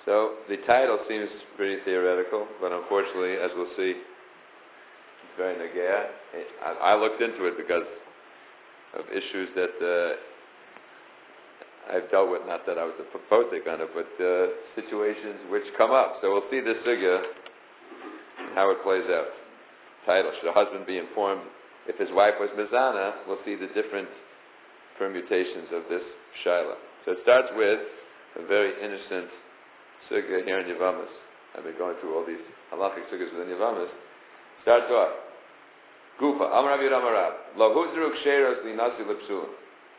So the title seems pretty theoretical, but unfortunately, as we'll see, it's very negea. I looked into it because of issues that I've dealt with, not that I was a potik on it, but situations which come up. So we'll see this sugya, how it plays out. Title, should a husband be informed if his wife was mizana? We'll see the different permutations of this shaila. So it starts with a very innocent sugya here in Yavamas. I've been going through all these halachic sugyas within Yavamas. Starts off. Gufa, Amar Rabbi Ramarab, Lo huzru ksheros linasi lipsulim.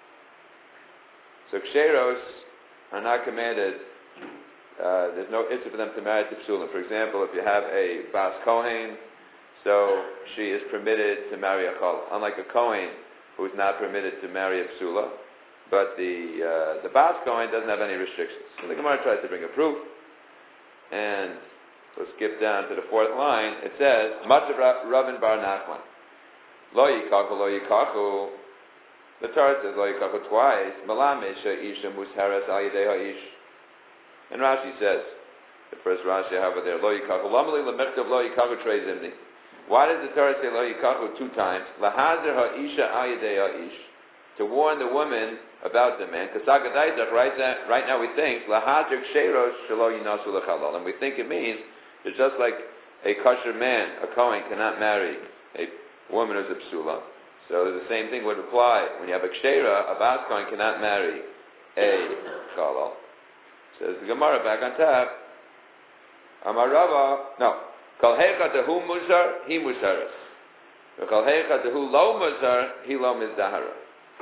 So ksheros are not commanded, there's no issue for them to marry to psulim. For example, if you have a bas kohen, so she is permitted to marry a chol. Unlike a kohen who is not permitted to marry a psula, but the bas kohen doesn't have any restrictions. So the Gemara tries to bring a proof, and we'll skip down to the fourth line. It says, Matzav Ravin Bar Nachman, Lo yikachu, lo yikachu. The Torah says, Lo yikachu twice, Malamesha isha musharas al yedei ha'ish. And Rashi says, the first Rashi I have over there, Lo yikachu, lamali lemektav lo yikachu trei zimni. Why does the Torah say Lo yikachu 2 times? Lahazer ha'isha al yedei ha'ish. To warn the woman about the man. Because right now we think, Lahazer ksheros shelo yinasu lechalal. And we think it means, it's just like a kosher man, a kohen, cannot marry a woman who's a psula. So the same thing would apply. When you have a kshera, a bas kohen cannot marry a chalal. Says the Gemara back on top. Amar Rava, no. Kol hecha tehu muzar, he muzaras. Kol hecha tehu lo muzar, he lo mizdahara.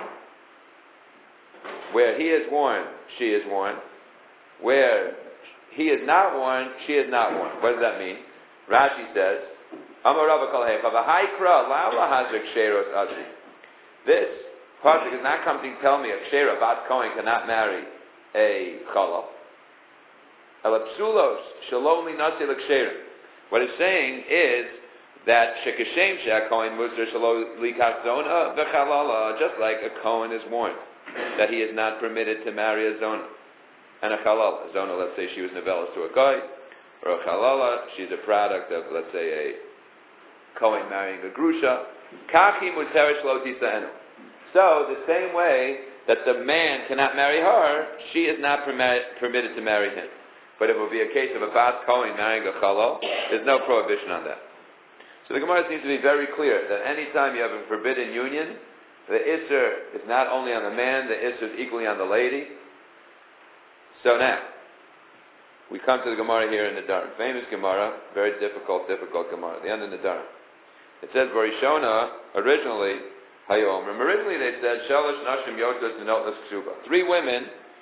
Where he is warned, she is warned. Where he is not warned, she is not warned. What does that mean? Rashi says, Amar Rava kol hecha v'haikra la lahazer ksheros azri. This pasuk is not coming to tell me a kshera bas kohen cannot marry a chalal. Elapsulos shalom li nasi l'kshera. What it's saying is that shekashem she'akohen muzer shalom li zona v'chalala, just like a kohen is warned that he is not permitted to marry a zona and a chalala. A zona, let's say she was novellas to a guy, or a chalala, she's a product of, let's say, a kohen marrying a grusha. Kachi muteresh lo tisa'enu. So the same way that the man cannot marry her, she is not permitted to marry him. But if it would be a case of a bas kohen marrying a chalal, there's no prohibition on that. So the Gemara seems to be very clear that any time you have a forbidden union, the isser is not only on the man, the isser is equally on the lady. So now, we come to the Gemara here in the Dharam. Famous Gemara, very difficult Gemara. The end of the Dharam. It says, Barishona, originally, Hayomrim. Originally they said, Shalosh Nashim Yotos Nenotas Ksuba. 3 women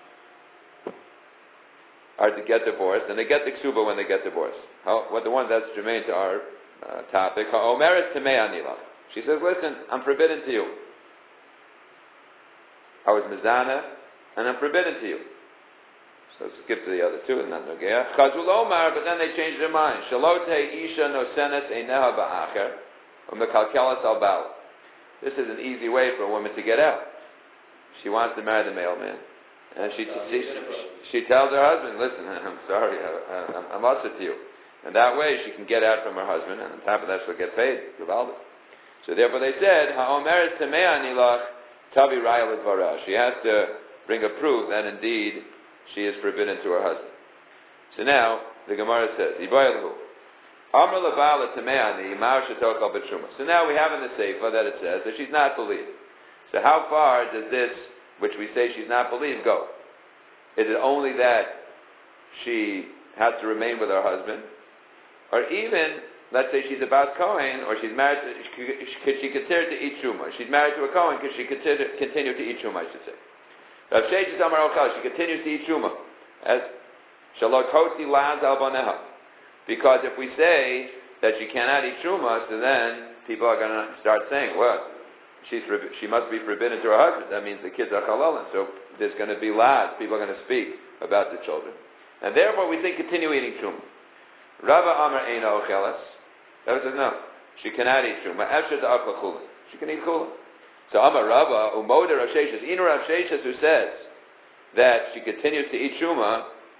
are to get divorced, and they get the ksuba when they get divorced. The one that's germane to our topic. Ha'omeret Tamei Anilach. She says, listen, I'm forbidden to you. I was mizana, and I'm forbidden to you. So skip to the other 2, and not Nogea. Chazul Omar, but then they changed their mind. Shalote Isha Nosenet Eineha Ba'acher, Umekalkelas Al Bal. This is an easy way for a woman to get out. She wants to marry the mailman. And she tells her husband, listen, I'm sorry, I'm upset to you. And that way she can get out from her husband, and on top of that she'll get paid. So therefore they said, Ha'omeres Tamei Anilach Tavi Raya L'dvara. She has to bring a proof that indeed she is forbidden to her husband. So now, the Gemara says, Amr Lavala Tameani, Mar Shetokal B'Truma. So now we have in the Sefer that it says that she's not believed. So how far does this, which we say she's not believed, go? Is it only that she has to remain with her husband? Or even, let's say she's a Bas Kohen, or she's married to, could she consider to eat Truma? She's married to a Kohen, could she continue to eat Truma, I should say. Rav Sheish Amar Ochel, she continues to eat Truma. As Shalot Hotzi Laz Al Baneha. Because if we say that she cannot eat Truma, so then people are going to start saying, well, she must be forbidden to her husband. That means the kids are halalan. So there's going to be lads. People are going to speak about the children. And therefore we think continue eating Truma. Rava Amar Eina Ochelas. Rava says no. She cannot eat Truma. Efshet Akla Chulin. She can eat Chulin. So Amar Rava, Umoda Rav Sheshas, Inu Rav Sheshas, who says that she continues to eat Truma,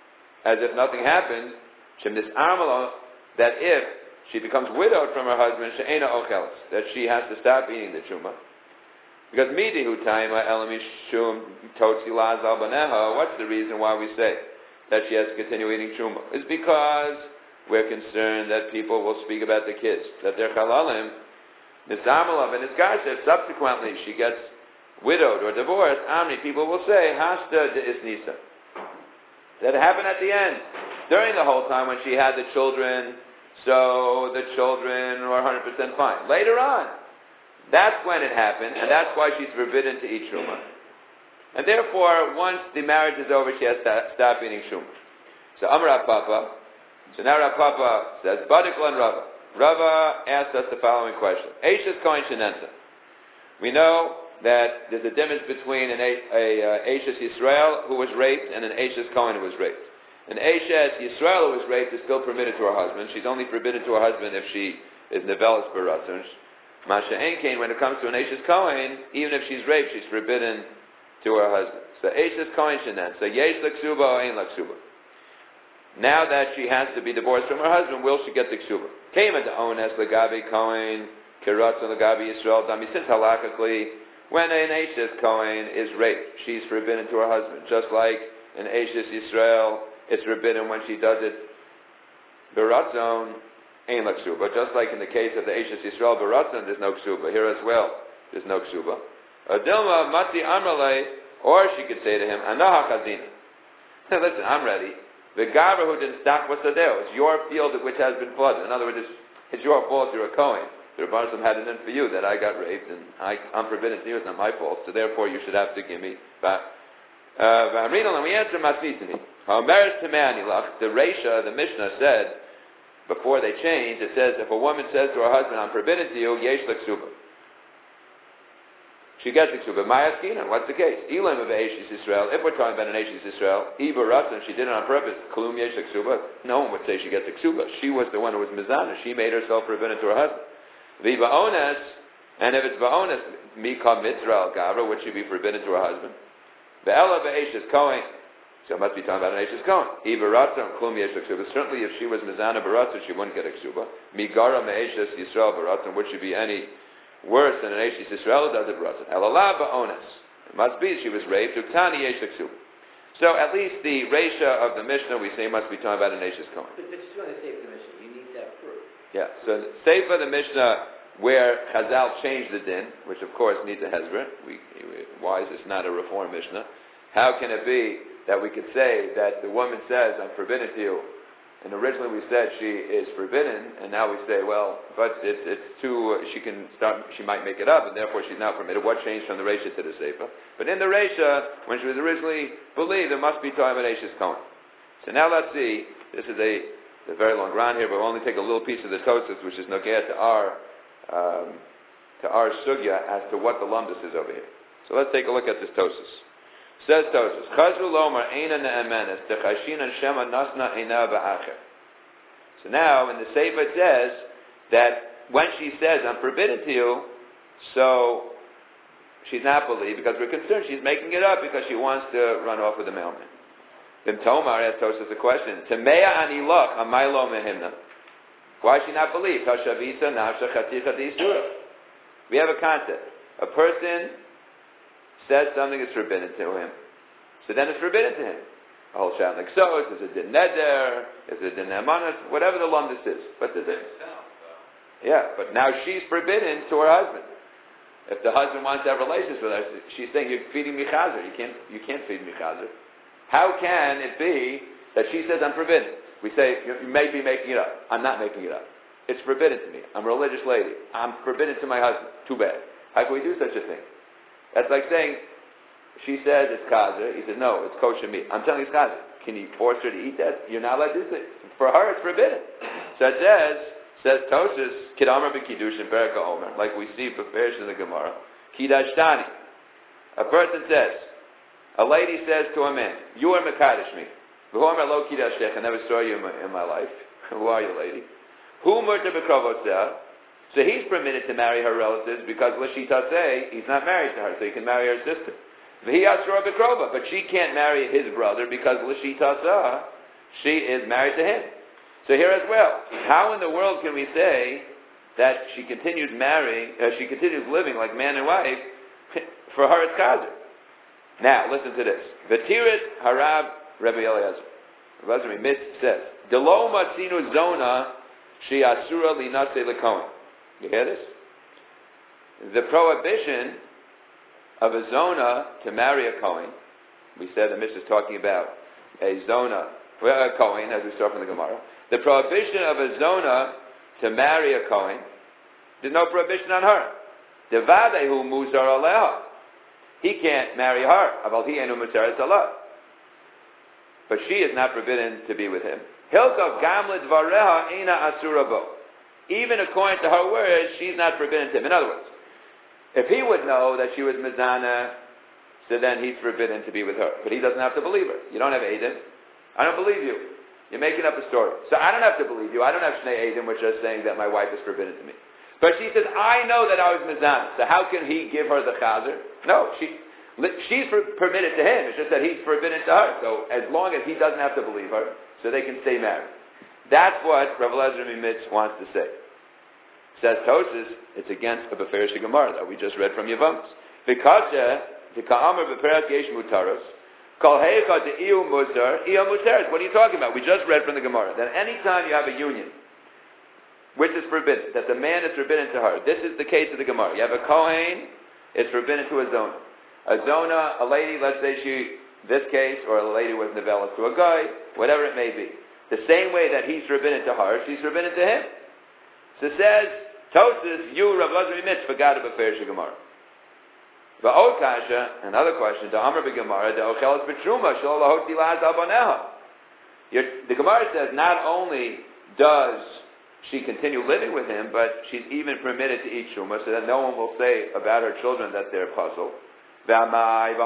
as if nothing happened, Shemnis Armalo, that if she becomes widowed from her husband, She'ena Ocheles, that she has to stop eating the Truma. Because Midihu Taima Elamishum Totzi Lazal Baneha, what's the reason why we say that she has to continue eating Truma? It's because we're concerned that people will speak about the kids, that they're Chalalim, Nisamalav, and Niskarsha, subsequently she gets widowed or divorced, Amri, people will say, Hasta de Isnisa. That happened at the end. During the whole time when she had the children, so the children were 100% fine. Later on, that's when it happened, and that's why she's forbidden to eat Truma. And therefore, once the marriage is over, she has to stop eating Truma. So Amar Rav Papa, so now Rav Papa says, Badikla and Rava. Rava asked us the following question. Eishes Kohen Shenensa. We know that there's a difference between an Eishes Yisrael who was raped and an Eishes Kohen who was raped. An Eishes Yisrael who was raped is still permitted to her husband. She's only forbidden to her husband if she is Nevelas Baratzon. Masha Enkein, when it comes to an Eishes Kohen, even if she's raped, she's forbidden to her husband. So Eishes Kohen Shenan. So Yesh L'Ksuba or Ein L'Ksuba. Now that she has to be divorced from her husband, will she get the Ksuba? Came into Ones L'Gabi Kohen, Kiratzon L'Gabi Yisrael Dami. Since halachically, when an Eishes Kohen is raped, she's forbidden to her husband. Just like an Eishes Yisrael, it's forbidden when she does it Baratzon, Ein L'Ksuba. Just like in the case of the Eishes Yisrael Baratzon, there's no Ksuba. Here as well, there's no Ksuba. Adilma Matzi Amrale, or she could say to him, Anaha Chazina. Listen, I'm ready. The Gabra who didn't stop was Sadeo. It's your field which has been flooded. In other words, it's your fault, you're a Kohen. The Rebbeinu had it in for you that I got raped and I'm forbidden to you. It's not my fault. So therefore you should have to give me back. And we answer Masnitini. The Reisha, the Mishnah said, before they changed, it says, if a woman says to her husband, I'm forbidden to you, yesh l'ksuba. She gets the ksuba. Mayaskina, what's the case? Elam of Eishes Yisrael, if we're talking about an Eishes Yisrael, Iba Ratzon, she did it on purpose, Klum yesh l'ksuba, no one would say she gets the ksuba. She was the one who was mizana. She made herself forbidden to her husband. The Ba'ones, and if it's Ba'ones, Mika Mitzra al-Gavra, would she be forbidden to her husband? Ve'ela Be'eshes Kohen, so it must be talking about an Eishes Kohen. Iba Ratzon, Klum yesh l'ksuba. Certainly if she was mizana Baratzon, she wouldn't get a ksuba. Migara Me'eshes Yisrael Baratzon, would she be any worse than an Eishes Yisrael does it Baratzon? Elala Ba'ones. It must be she was raped. Uktani yesh l'ksuba. So at least the Reisha of the Mishnah, we say, must be talking about an Eishes Kohen. But just want to say the Mishnah, you need that proof. Yeah, so Seifa the Mishnah, where Chazal changed the din, which of course needs a Hezbollah. Why is this not a Reform Mishnah? How can it be that we could say that the woman says, I'm forbidden to you, and originally we said she is forbidden, and now we say, well, but it's too, she might make it up, and therefore she's not permitted. What changed from the Reisha to the Seifa? But in the Reisha, when she was originally believed, there must be time at Eishes Kohen. So now let's see, this is a very long round here, but we'll only take a little piece of the Tosafos, which is Nogea to our sugya as to what the lumdus is over here. So let's take a look at this Tosafos. Says Tosafos, Chazru Lomar Eina Ne'emenes Techashinan Shema Nasna Eina Ba'acher. So now in the Seifa it says that when she says, I'm forbidden to you, so she's not believed because we're concerned she's making it up because she wants to run off with the mailman. Then Tomar asked Tosafos a question. Tameya anilach amaylo mehimna. Why is she not believed? Tashavisa nafsha chaticha d'isura. We have a concept. A person says something is forbidden to him, so then it's forbidden to him. A whole shot like so. Is it din neder? Is it din nemanas? Whatever the lumdus is. But there's it. Yeah, but now she's forbidden to her husband. If the husband wants to have relations with her, she's saying you're feeding me chazer. You can't feed me chazer. How can it be that she says I'm forbidden? We say, you may be making it up. I'm not making it up. It's forbidden to me. I'm a religious lady. I'm forbidden to my husband. Too bad. How can we do such a thing? That's like saying, she says it's kazer. He says, no, it's kosher meat. I'm telling you it's kazer. Can you force her to eat that? You're not allowed to do it. For her, it's forbidden. So it says Tosafos, Kidamar b'Kiddush in Perek HaOmer, like we see prepared in the Gemara, Kidashtani. A person says, a lady says to a man, you are Mekadosh me. I never saw you in my life. Who are you, lady? Who murta b'krovotzeha? So he's permitted to marry her relatives because l'shita say he's not married to her, so he can marry her sister. V'hi asra b'krova, but she can't marry his brother because l'shita say she is married to him. So here as well, how in the world can we say that she continues living like man and wife? For her it's chazer. Now, listen to this. V'tirit harav Rebbe Eliezer. Rebbe Eliezer Mitz says, Delo matzinu zona she asura linase lekohen. You hear this? The prohibition of a zona to marry a Kohen, we said the Mishnah is talking about a zona, a Kohen, as we saw from the Gemara. The prohibition of a zona to marry a Kohen, there's no prohibition on her. Devadehu muzar aleha. He can't marry her. Aval hi enu muzares alah. But she is not forbidden to be with him. Hilkav gamlet dvareha eina asura bo. Even according to her words, she's not forbidden to him. In other words, if he would know that she was mizana, so then he's forbidden to be with her. But he doesn't have to believe her. You don't have Eidim. I don't believe you. You're making up a story. So I don't have to believe you. I don't have Shnei Eidim, which are saying that my wife is forbidden to me. But she says, I know that I was mizana. So how can he give her the chazer? No, she's permitted to him. It's just that he's forbidden to her. So as long as he doesn't have to believe her, so they can stay married. That's what Rav Eliezer Mitz wants to say. Says Tosas, it's against a Beferish Gemara that we just read from Yevamos. Because the Ka'amar Beferat Yesh Mutaros, Kol Heicha de Iu Muzar, Iu Mutaros. What are you talking about? We just read from the Gemara that anytime you have a union, which is forbidden, that the man is forbidden to her. This is the case of the Gemara. You have a Kohen, it's forbidden to a Zona. A Zona, a lady, let's say this case, or a lady was Nevelas to a guy, whatever it may be. The same way that he's forbidden to her, she's forbidden to him. So it says, Tosas, you, Rav Eliezer Mitz, forgot about Beferish Gemara. Va'od kasha, another question, the Amr b'Gemara, the Ochelas b'Truma, shelo lahoti la'az al baneha. The Gemara says not only does she continue living with him, but she's even permitted to eat Truma, so that no one will say about her children that they're puzzled. Certainly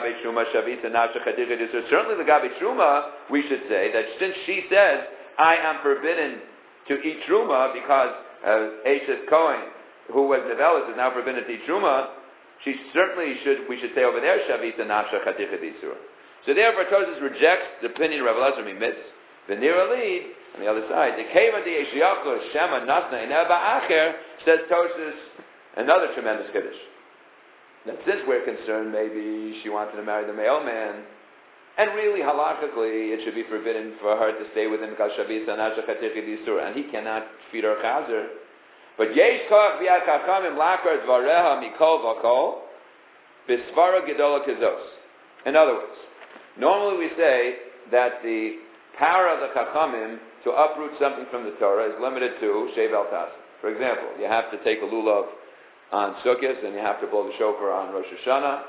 the Gabi Truma, we should say that since she says, I am forbidden to eat Truma because Eishes Cohen, who was Nevelas, is now forbidden to eat Truma, we should say over there, Shavita Nafsha Chaticha D'Isura. So therefore, Tosas rejects the opinion of Rav Eliezer Mitz. The Nira lead, on the other side, the Keva Di Yeshiyachos Shema Nasna Ineba Acher, says Tosas, another tremendous Kiddush. That since we're concerned, maybe she wanted to marry the mailman, and really, halachically, it should be forbidden for her to stay with him because Shavisa Nasha Chaticha D'Isura, and he cannot feed her chazer. But Yesh Koach B'Yad Chachamim Lakar Dvareha Mikol V'Kol B'Svara Gedola Kizos. In other words, normally we say that the power of the Chachamim to uproot something from the Torah is limited to Shev Al Tas. For example, you have to take a lulav on Sukkot and you have to blow the shofar on Rosh Hashanah.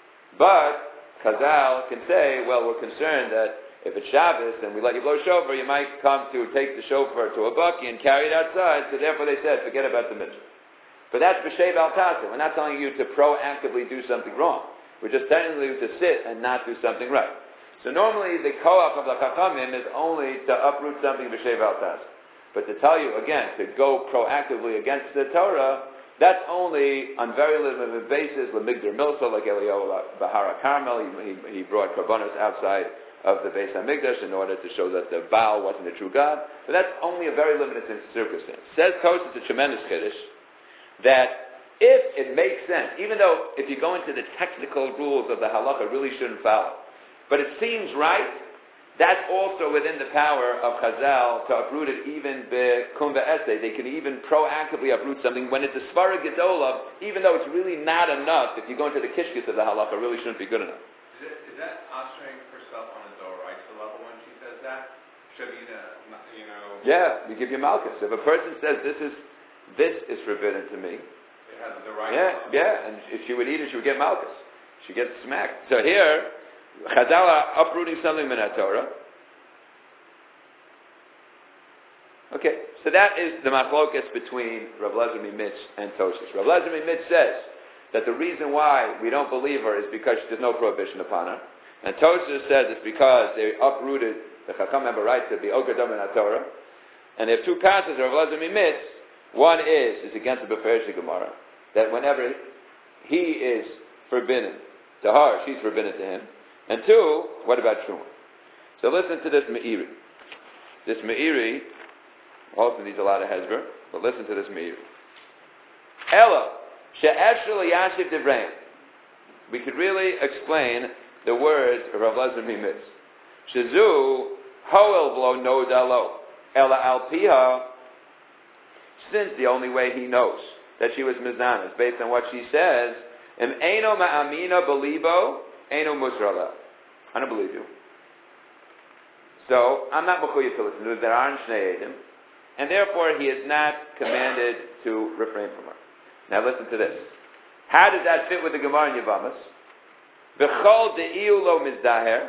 But Chazal can say, well, we're concerned that if it's Shabbos and we let you blow shofar, you might come to take the shofar to a bucky and carry it outside, so therefore they said, forget about the mitzvah. But that's b'shev al taseh. We're not telling you to proactively do something wrong. We're just telling you to sit and not do something right. So normally the koach of the chachamim is only to uproot something b'shev al taseh. But to tell you, again, to go proactively against the Torah, that's only on very limited basis, l'migdar milsa, like Eliyahu Bahara Carmel, he brought korbanos outside of the Beis HaMikdash in order to show that the Baal wasn't a true God. But that's only a very limited circumstance. Says Tosas, it's a tremendous Kiddush, that if it makes sense, even though if you go into the technical rules of the halacha, really shouldn't follow, but it seems right, that's also within the power of Chazal to uproot it even be'kum ve'eseh. They can even proactively uproot something when it's a svara gedola, even though it's really not enough. If you go into the kishkis of the halacha, it really shouldn't be good enough. Is that answering herself on a Doraisa level when she says that? Shavina, Yeah, you give your malchus. If a person says this is forbidden to me, it has the right. Yeah, and if she would eat it, she would get malchus. She gets smacked. So here, Chazal are uprooting something min Torah. Okay, so that is the machlokas between Rav Eliezer Mitz and Tosas. Rav Eliezer Mitz says that the reason why we don't believe her is because there's no prohibition upon her. And Tosas says it's because they uprooted, the Chacham have a right to be Ogadam in Torah. And there are two passages of Rav Eliezer Mitz. One is against the Beferish Gemara, that whenever he is forbidden to her, she's forbidden to him. And two, what about Truma? So listen to this Meiri. this Meiri also needs a lot of hezber, but listen to this Meiri. Ella, she'eshel yashiv devreim. We could really explain the words of Rav Lezer Mimitz. Shezu hoel v'lo noda lo. Ella al piha, since the only way he knows that she was mizana is based on what she says, im eino ma'amina belibo, eino musrala. I don't believe you. So, I'm not mechuyev to listen to it. There aren't shnei edim. And therefore, he is not commanded to refrain from her. Now listen to this. How does that fit with the Gemara in Yevamos? B'chol de'iu lo mizdaher,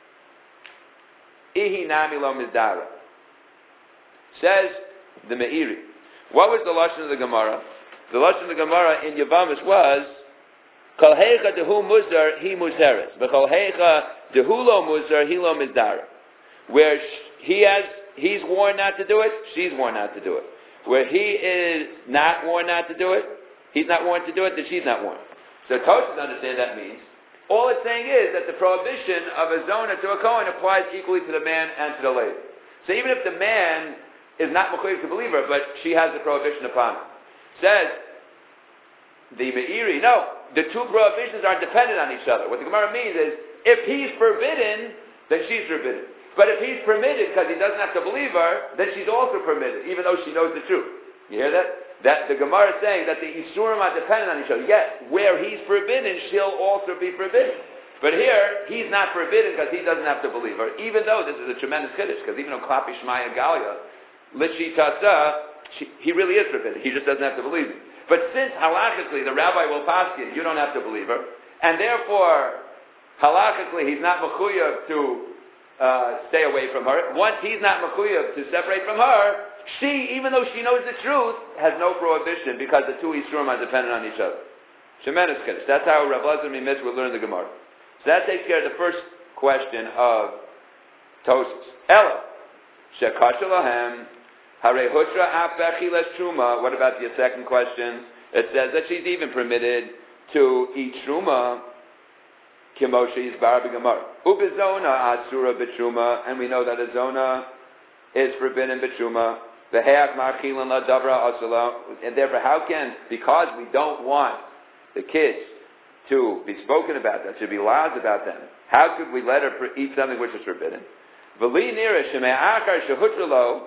ihi nami lo mizdara. Says the Meiri. What was the lashon of the Gemara? The lashon of the Gemara in Yevamos was kol heicha dehu muzar hi muzheres, b'chol heicha dehu lo muzar hi lo mizdara. Where he's warned not to do it, she's warned not to do it. Where he is not warned not to do it, he's not warned to do it, then she's not warned. So Tosfos understand that means all it's saying is that the prohibition of a zona to a Kohen applies equally to the man and to the lady. So even if the man is not mechuyev to believe her, but she has the prohibition upon him. Says the Meiri, no, the two prohibitions are dependent on each other. What the Gemara means is, if he's forbidden, then she's forbidden. But if he's permitted because he doesn't have to believe her, then she's also permitted, even though she knows the truth. You hear that? That the Gemara is saying that the Isurim are dependent on each other. Yes, where he's forbidden, she'll also be forbidden. But here, he's not forbidden because he doesn't have to believe her, even though this is a tremendous chiddush, because even though Klapi Shmaya Galia, Lichi Tasa, he really is forbidden. He just doesn't have to believe it. But since halachically the rabbi will paskin, you don't have to believe her, and therefore halachically he's not mechuyev to stay away from her. Once he's not mechuyev to separate from her, she, even though she knows the truth, has no prohibition because the two Yisurim are dependent on each other. Tremendous kiddush. That's how Rav Lezer Mimitz would learn the Gemara. So that takes care of the first question of Tosfos. Ella, shekasha lahem. What about the second question? It says that she's even permitted to eat truma, kimoshe yisbar b'gemara. Ubezona asura b'truma, and we know that a zona is forbidden b'truma. V'heach marchilan la davra asala, and therefore, how can, because we don't want the kids to be spoken about, that should be laws about them, how could we let her eat something which is forbidden? V'li nira sheme'achar shehutralo.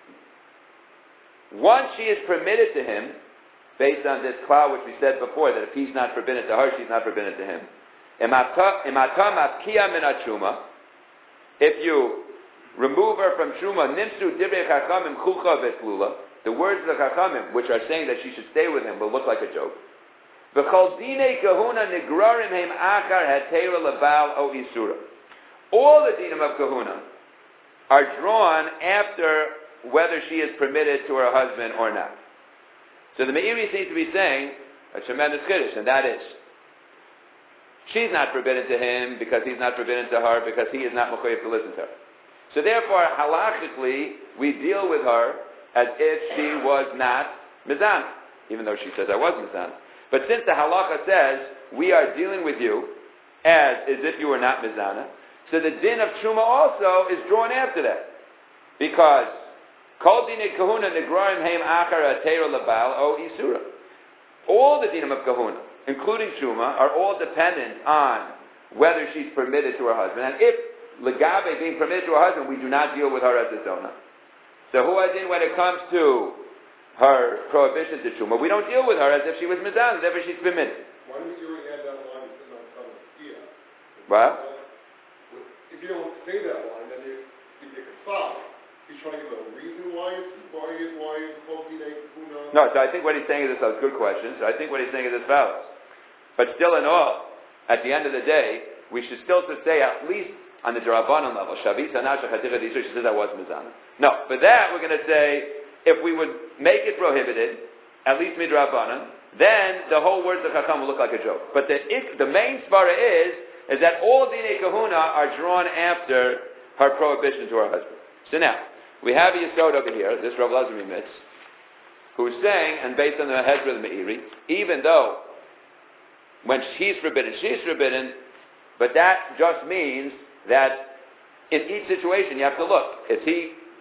Once she is permitted to him, based on this cloud which we said before, that if he's not forbidden to her, she's not forbidden to him. If you remove her from truma, nimsu divrei chachamim chucha v'tlula, the words of the chachamim, which are saying that she should stay with him, will look like a joke. V'chol dinei kahuna nigrarim heim achar hatera lebal o isura. All the dinim of kahuna are drawn after whether she is permitted to her husband or not. So the Meiri seems to be saying a tremendous chiddush, and that is, she's not forbidden to him because he's not forbidden to her because he is not mechuyev to listen to her. So therefore, halachically, we deal with her as if she was not mizana, even though she says I was mizana. But since the halacha says we are dealing with you as if you were not mizana, so the din of truma also is drawn after that, because Kol dinei kahuna negrarim heim achar atera lebal o isura. All the dinim of kahuna, including truma, are all dependent on whether she's permitted to her husband. And if legabe being permitted to her husband, we do not deal with her as a zona. So who adin when it comes to her prohibition to truma, we don't deal with her as if she was mizan, as if she's permitted. Why don't you add that line to not tell us here? What? If you don't say that line, then you get solid. He's trying to give a reason why it's called dinei kahuna. No, so I think what he's saying is this. That's a good question. So I think what he's saying is as follows. But still in all, at the end of the day, we should still say at least on the Darabanan level, Shavisa Nasha Chaticha D'Isur, she says I was Mizana. No, for that we're going to say, if we would make it prohibited, at least Midrabanan, then the whole words of Chacham will look like a joke. But the main svara is that all dinei kahuna are drawn after her prohibition to her husband. So now, we have a Yisod over here, this Rav Lezer Mimitz, who is saying, and based on the Hezbollah of the Meiri, even though when she's forbidden, but that just means that in each situation you have to look. Is he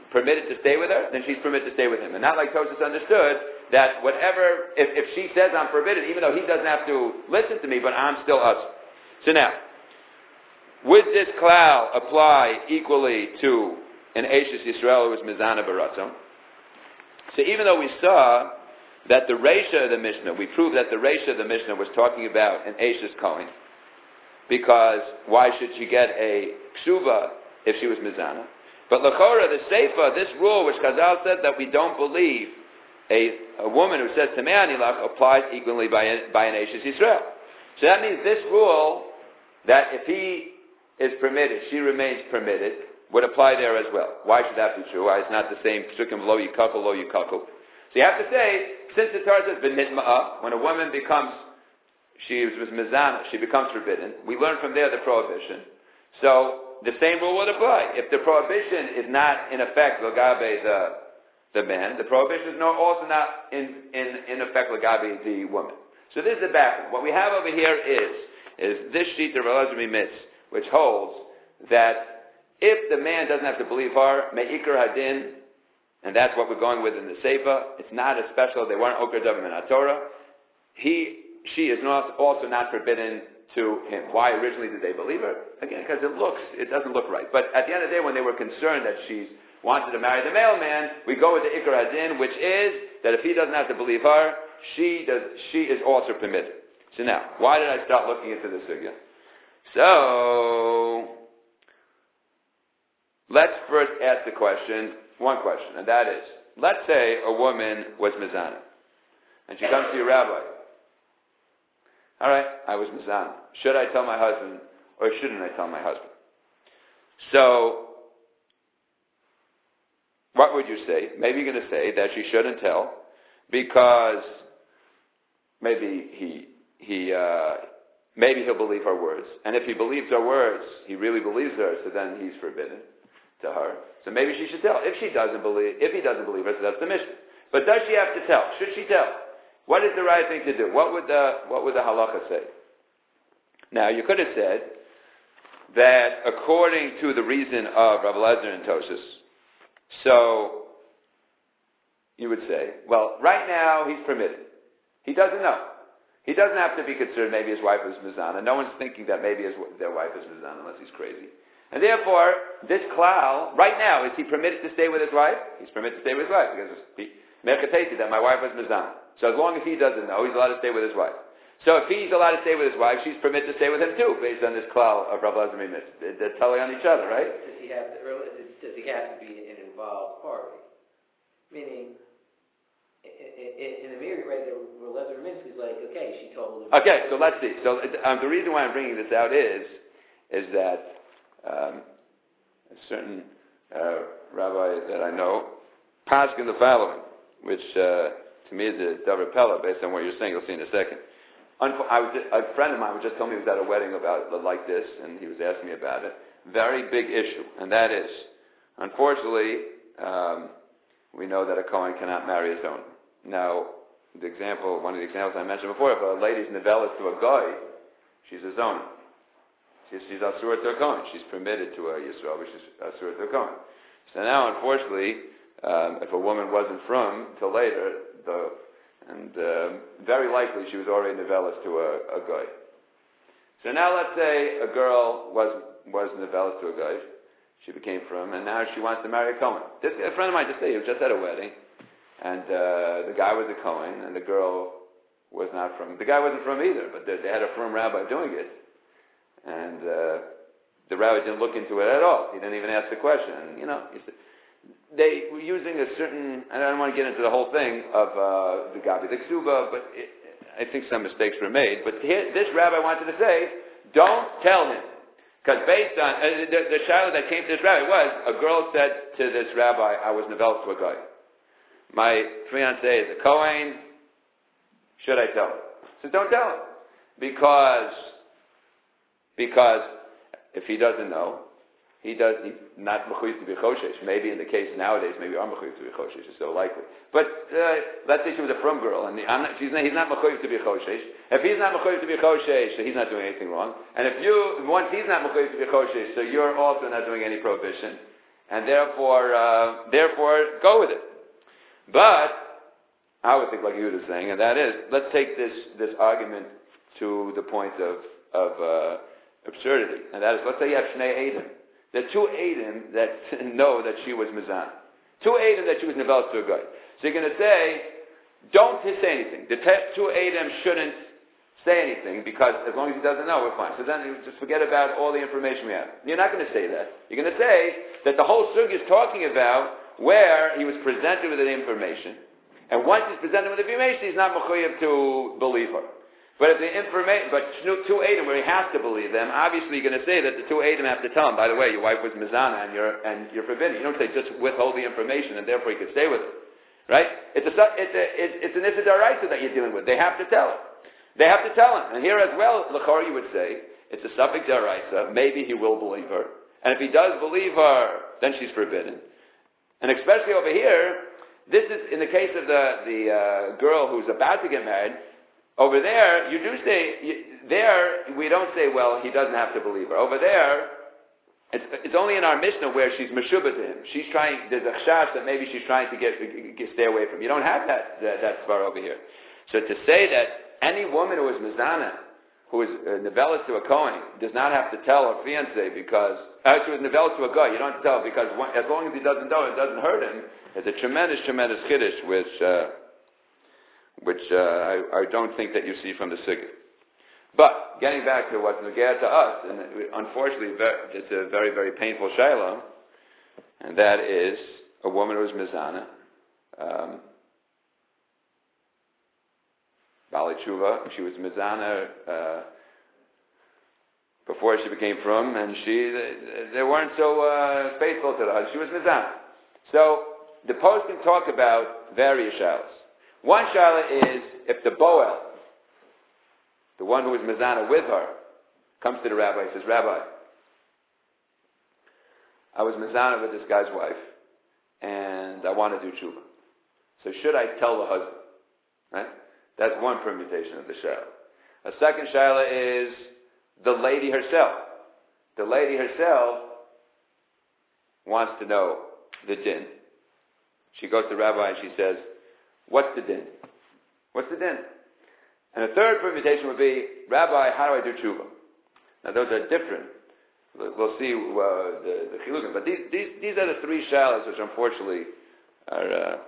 permitted to stay with her, then she's permitted to stay with him. And not like Tosfos understood that whatever, if she says I'm forbidden, even though he doesn't have to listen to me, but I'm still us. So now, would this klal apply equally to an Eishes Yisrael who was Mizana Baratzon? So even though we saw that the Reisha of the Mishnah, we proved that the Reisha of the Mishnah was talking about an Eishes Kohen, because why should she get a ksuva if she was Mizana? But L'chora, the Seifa, this rule which Chazal said that we don't believe a woman who says Tamei Anilach applies equally by an Eishes Yisrael. So that means this rule, that if he is permitted, she remains permitted, would apply there as well. Why should that be true? Why it's not the same psukim lo yikachu, lo yikachu? So you have to say, since the Torah says b'nitma'ah, when a woman becomes, she was mizana, she becomes forbidden, we learn from there the prohibition. So the same rule would apply. If the prohibition is not in effect l'gabe the man, the prohibition is also not in effect l'gabe the woman. So this is the background. What we have over here is this sheet of Rav Elazar Mimitz, which holds that if the man doesn't have to believe her, me'ikar hadin, and that's what we're going with in the Seifa, it's not a special, they weren't okar davim in Torah, she is also not forbidden to him. Why originally did they believe her? Again, because it doesn't look right. But at the end of the day, when they were concerned that she wanted to marry the male man, we go with the ikar hadin, which is that if he doesn't have to believe her, she is also permitted. So now, why did I start looking into this again? So, let's first ask the question, one question, and that is, let's say a woman was mizana, and she comes to your rabbi. All right, I was mizana. Should I tell my husband, or shouldn't I tell my husband? So, what would you say? Maybe you're going to say that she shouldn't tell, because maybe maybe he'll believe her words. And if he believes her words, he really believes her, so then he's forbidden to her. So maybe she should tell. If he doesn't believe her, so that's the mission. But does she have to tell? Should she tell? What is the right thing to do? What would the halacha say? Now, you could have said that according to the reason of Rav Elazar and Tosfos, so you would say, well, right now he's permitted. He doesn't know. He doesn't have to be concerned maybe his wife is mizana. No one's thinking that maybe their wife is mizana unless he's crazy. And therefore, this klal, right now, is he permitted to stay with his wife? He's permitted to stay with his wife because Merkatesi, that my wife was mizana. So as long as he doesn't know, he's allowed to stay with his wife. So if he's allowed to stay with his wife, she's permitted to stay with him too, based on this klal of Rav Elazar Mimitz. They're telling on each other, right? Does he have to be an involved party? Meaning, in the mirror, right, the Rav Elazar Mimitz is like, okay, she told him. Okay, so let's see. So the reason why I'm bringing this out is that a certain rabbi that I know paskin the following, which to me is a davar pella based on what you're saying. You'll see in a second. A friend of mine just told me he was at a wedding like this, and he was asking me about it. Very big issue, and that is, unfortunately, we know that a Kohen cannot marry his own. Now, one of the examples I mentioned before, if a lady's nevelas to a guy, she's a zona. She's asur to a Kohen. She's permitted to a Yisrael, which is asur to a Kohen. So now, unfortunately, if a woman wasn't from till later, very likely she was already nevelas to a guy. So now let's say a girl was nevelas to a guy. She became from, and now she wants to marry a Kohen. A friend of mine just at a wedding, and the guy was a Kohen, and the girl was not from. The guy wasn't from either, but they had a firm rabbi doing it, and the rabbi didn't look into it at all. He didn't even ask the question. He said, they were using a certain, and I don't want to get into the whole thing of the Gabi the Ksuba, but I think some mistakes were made. But this rabbi wanted to say, don't tell him. Because based on, the shiloh that came to this rabbi was, a girl said to this rabbi, I was neveled to a guy. My fiancé is a Kohen, should I tell him? So don't tell him. Because if he doesn't know, he's not mechuyev to be choshesh. Maybe in the case nowadays, maybe are mechuyev to be choshesh. It's so likely. But let's say she was a frum girl, and he's not mechuyev to be choshesh. If he's not mechuyev to be choshesh, so he's not doing anything wrong. And once he's not mechuyev to be choshesh, so you're also not doing any prohibition. and therefore go with it. But I would think like you were saying, and that is, let's take this argument to the point of absurdity, and that is, let's say you have Shnei Eidim. There are two Eidim that know that she was Mizana. Two Eidim that she was Nevelis to a guy. So you're going to say, don't say anything. The two Eidim shouldn't say anything, because as long as he doesn't know, we're fine. So then you just forget about all the information we have. You're not going to say that. You're going to say that the whole sugya is talking about where he was presented with the information, and once he's presented with the information, he's not mechuyev to believe her. But if the two Eidim where he has to believe them, obviously you're going to say that the two Eidim have to tell him, by the way, your wife was Mizana and you're forbidden. You don't say just withhold the information and therefore you can stay with her. Right? It's an Issa D'Oraisa that you're dealing with. They have to tell him. They have to tell him. And here as well, L'chor, you would say, it's a Safek D'Oraisa, maybe he will believe her. And if he does believe her, then she's forbidden. And especially over here, this is in the case of the girl who's about to get married. Over there, you do say, we don't say, well, he doesn't have to believe her. Over there, it's only in our Mishnah where she's meshubah to him. There's a chash that maybe she's trying to stay away from. You don't have that svar over here. So to say that any woman who is mizana, who is nevelis to a Kohen, does not have to tell her fiancé because, she was nevelis to a guy, you don't have to tell because as long as he doesn't know, it doesn't hurt him. It's a tremendous chiddush, which I don't think that you see from the Sugya. But, getting back to what's neged to us, and unfortunately it's a very, very painful shayla, and that is a woman who is mizana, Bali Tshuva, she was mizana before she became frum, and they weren't so faithful to the husband. She was mizana. So, the post can talk about various shaylas. One shayla is if the Boel, the one who is mizana with her, comes to the rabbi and says, Rabbi, I was mizana with this guy's wife, and I want to do tshuva. So should I tell the husband? Right? That's one permutation of the shayla. A second shayla is the lady herself. The lady herself wants to know the din. She goes to the rabbi and she says, what's the din? What's the din? And a third permutation would be, Rabbi, how do I do tshuva? Now those are different. We'll see the chilukim. But these are the three shaylas which unfortunately are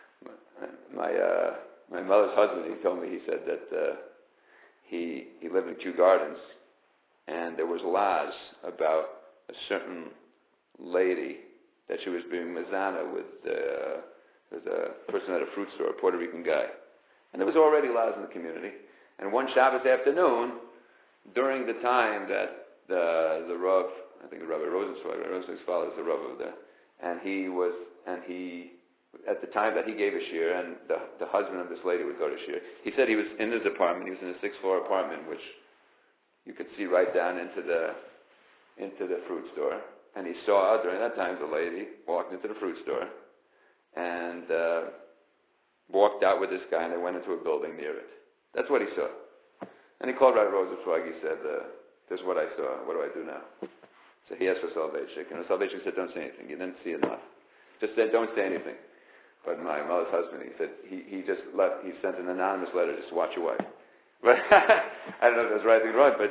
my mother's husband. He told me, he said that he lived in Kew Gardens, and there was laws about a certain lady that she was being mizana with. There's a person at a fruit store, a Puerto Rican guy. And there was already laws in the community. And one Shabbos afternoon, during the time that the Rav, I think the Rabbi Rosenzweig's father is the Rav over there, and he, at the time that he gave a shir, and the husband of this lady would go to shir, he said he was in his apartment, he was in a 6th floor apartment, which you could see right down into the fruit store. And he saw, during that time, the lady walked into the fruit store, and walked out with this guy, and they went into a building near it. That's what he saw. And he called Rabbi Rosenzweig. He said, this is what I saw. What do I do now? So he asked for Soloveitchik, and the Soloveitchik said, don't say anything. You didn't see enough. Just said, don't say anything. But my mother's husband, he said, he just left. He sent an anonymous letter, just watch your wife. But I don't know if that's right or wrong,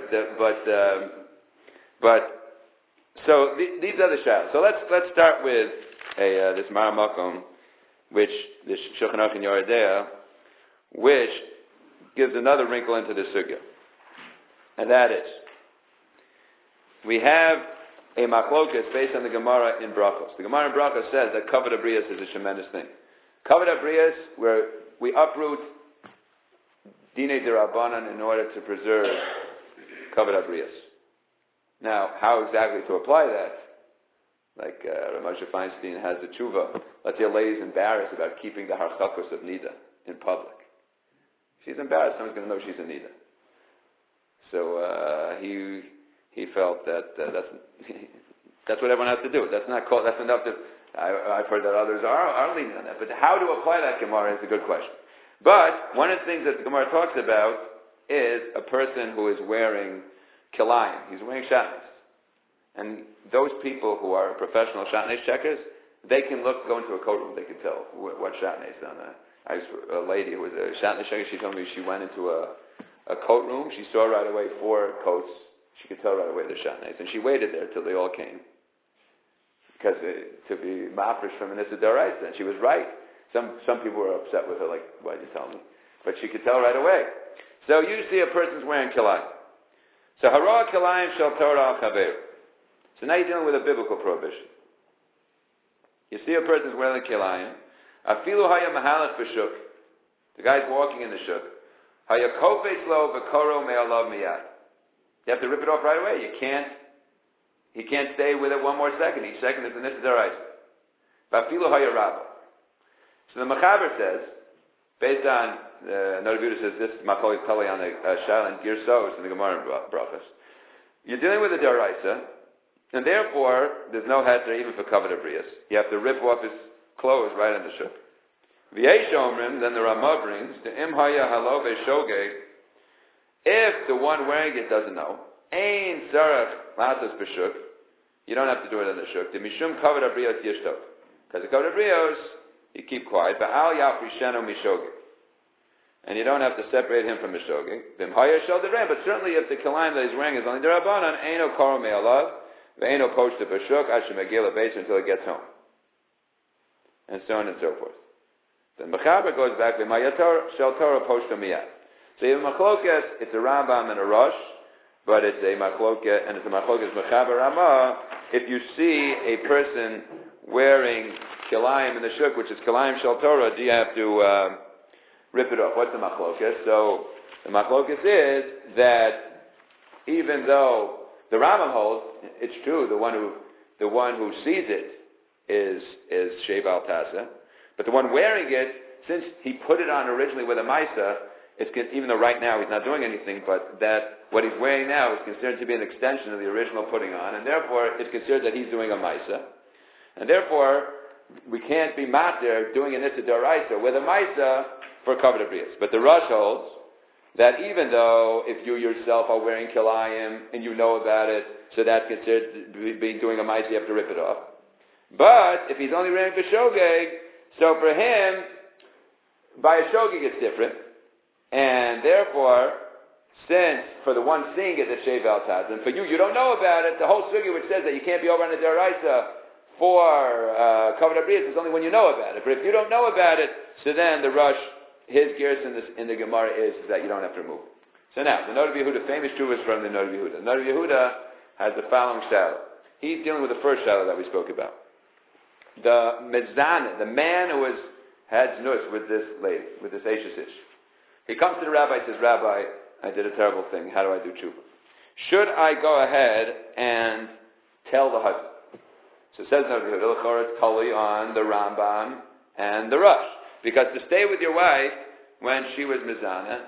but so these are the shaylas. So let's start with this Mara Makom, which the Shulchan Aruch in Yoreh De'ah, which gives another wrinkle into the sugya, and that is we have a machlokas based on the Gemara in Brachos. The Gemara in Brachos says that kavod abrius is a tremendous thing. Kavod abrius, where we uproot dinei derabanan in order to preserve kavod abrius. Now, how exactly to apply that? Like Rav Moshe Feinstein has the tshuva. Let's say a lady's embarrassed about keeping the harchakos of nida in public. She's embarrassed. Someone's going to know she's a nida. So he felt that that's what everyone has to do. That's not called. That's enough. I've heard that others are leaning on that. But how to apply that Gemara is a good question. But one of the things that the Gemara talks about is a person who is wearing kilayim. He's wearing shatnez. And those people who are professional shatnez checkers, they can go into a coat room, they can tell what shatnez is on that. I was a lady who was a shatnez checker, she told me she went into a coat room, she saw right away 4 coats, she could tell right away the shatnez, and she waited there till they all came. Because to be mafresh from an Issa D'Oraisa, and she was right. Some people were upset with her, like, why did you tell me? But she could tell right away. So you see a person's wearing kilayim. So hara kilayim shel Torah al chaver. So now you're dealing with a biblical prohibition. You see a person's wearing kilayim. Afilu haya mahalach b'shuk. The guy's walking in the shuk. Haya kofetz lo v'koro me'alav miyad. You have to rip it off right away. He can't stay with it one more second. Each second is an Issa D'Oraisa. Afilu haya rabba. So the Mechaber says, based on Noda B'Yehuda says this Machlokes Tali on the Shal and Girsos in the Gemara and Brachos. You're dealing with a D'Oraisa, and therefore there's no heter even for covered abrius. You have to rip off his clothes right on the shuk. V'yesh omrim, then the Ramah brings the im haya halo ve'shogeg. If the one wearing it doesn't know, ein sarach lasos b'shuk, you don't have to do it on the shuk. The mishum covered abrios yishtok, because the covered abrios you keep quiet. Ba'al yafrishenu mishogeg. And you don't have to separate him from mishogeg. V'mhaya shel derem. But certainly if the kilayim that he's wearing is only derabanan, eino koro me'alav, ve'eino poshta b'shuk, asher megila beis until he gets home. And so on and so forth. Then Mechaber goes back, v'mhaya shel Torah poshta miyad. So you have a machlokes, it's a Rambam and a Rosh, but it's a machlokes, and it's a machlokes Mechaber Ramah. If you see a person wearing kilayim in the shuk, which is kilayim shel Torah, do you have to rip it off? What's the machlokes? So the machlokes is that even though the Rambam holds, it's true, the one who sees it is Sheval Tasa, but the one wearing it, since he put it on originally with a Maisa, even though right now he's not doing anything, but that what he's wearing now is considered to be an extension of the original putting on, and therefore it's considered that he's doing a Maisa. And therefore, we can't be mater doing an Issa D'Oraisa with a Maisa for covered abrius. But the Rosh holds that even though if you yourself are wearing kilayim and you know about it, so that's considered being doing a Maisa, you have to rip it off. But if he's only wearing b'shogeg, so for him, by a shogeg it's different. And therefore, since for the one seeing it, it's Sheval Taz, and for you don't know about it, the whole sugi which says that you can't be over on a D'Oraisa for covered abrius is only when you know about it. But if you don't know about it, so then the Rosh, his gears in the Gemara is that you don't have to remove. So now, the Noda B'Yehuda, famous truth is from the Noda B'Yehuda. The Noda B'Yehuda has the following shadow. He's dealing with the first shadow that we spoke about. The Mezana, the man who had znus with this lady, with this Eishes Ish. He comes to the rabbi and says, Rabbi, I did a terrible thing. How do I do tshuva? Should I go ahead and tell the husband? So it says Noda B'Yehuda, it's totally on the Rambam and the Rosh. Because to stay with your wife when she was mizana,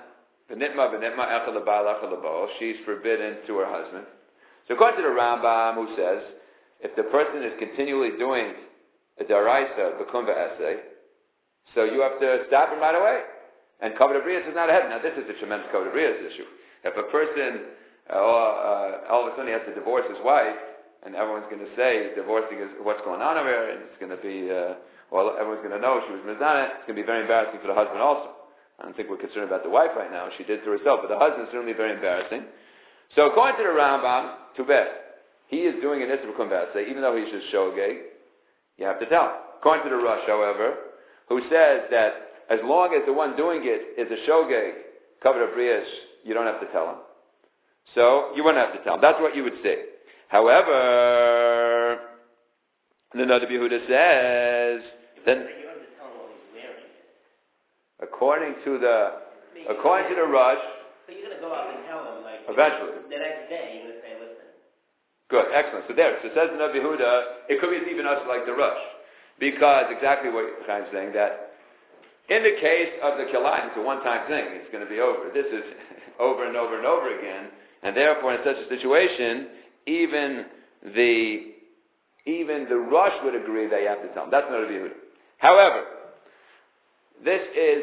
she's forbidden to her husband. So according to the Rambam, who says, if the person is continually doing a daraisa, b'kum v'esei, so you have to stop him right away. And kavod abrius is not ahead. Now this is a tremendous kavod abrius issue. If a person, all of a sudden he has to divorce his wife, and everyone's going to say divorcing is what's going on over here, and it's going to be, everyone's going to know she was mizana. It's going to be very embarrassing for the husband also. I don't think we're concerned about the wife right now. She did it to herself, but the husband is certainly very embarrassing. So according to the Rambam, too bad. He is doing an Issa b'kum v'aseh, even though he's just shogeg, you have to tell him. According to the Rosh, however, who says that as long as the one doing it is a shogeg, kavod abrius, you don't have to tell him. So you wouldn't have to tell him. That's what you would say. However, the Noda B'Yehuda says, then You have to tell him while he's wearing it. according to the Rosh, So you're going to go out and tell him, like, eventually. the next day, you're going to say, listen. Good, excellent. So there, so it says in Noda B'Yehuda, it could be even us like the Rosh. Because exactly what Chaim's saying, that in the case of the kilayim, it's a one-time thing. It's going to be over. This is over and over and over again. And therefore, in such a situation, even the Rosh would agree that you have to tell him. That's Noda B'Yehuda. However, this is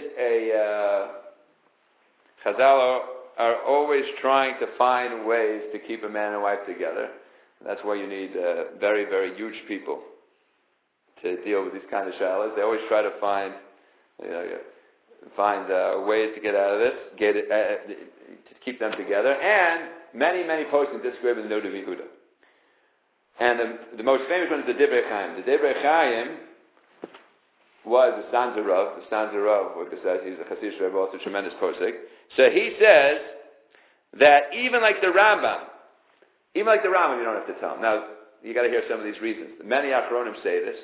Chazal are always trying to find ways to keep a man and wife together. That's why you need very, very huge people to deal with these kind of shalas. They always try to find ways to get out of this, to keep them together. And many, many poskim disagree with the Noda Yehuda. And the most famous one is the Divrei Chaim. The Divrei Chaim was the Stanza Rav, what it says, he's a Hasidic Rebbe, also a tremendous posik. So he says that even like the Rambam, you don't have to tell him. Now, you got to hear some of these reasons. Many Achronim say this.